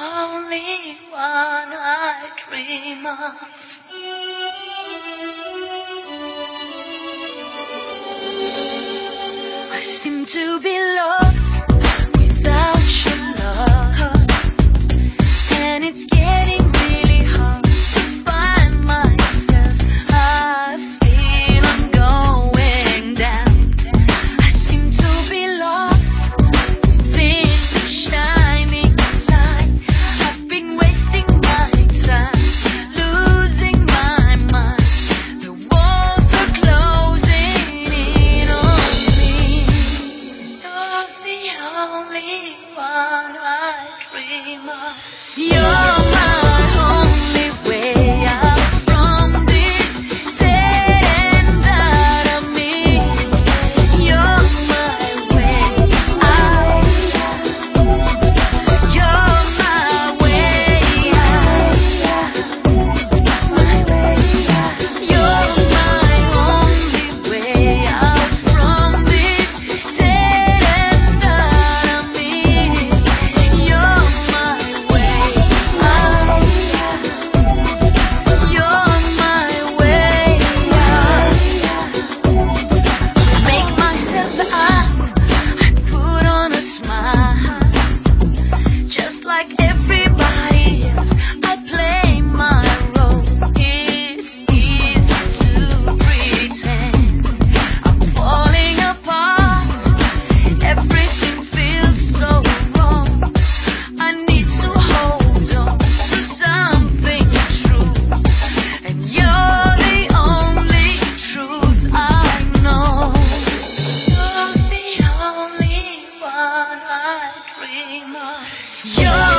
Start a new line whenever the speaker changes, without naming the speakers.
only one I dream of. I seem to be lost without your love, and it's getting really hard to find myself. I feel I'm going down. I seem to be lost within the shining light. I've been wasting my time, losing my mind. The walls are closing in on me. You're the only one I dream of. You're my only way out from this dead end out of me. You're my way out. You're my way out. My way out. You're my only way out from this dead end out of me. You're my way out. You're my way out. Make myself up, I put on a smile. Just like everybody else, I play my role. It's easy to pretend I'm falling apart. Everything feels so wrong. I need to hold on to something true, and you're the only truth I know. You're the only one I dream of. You're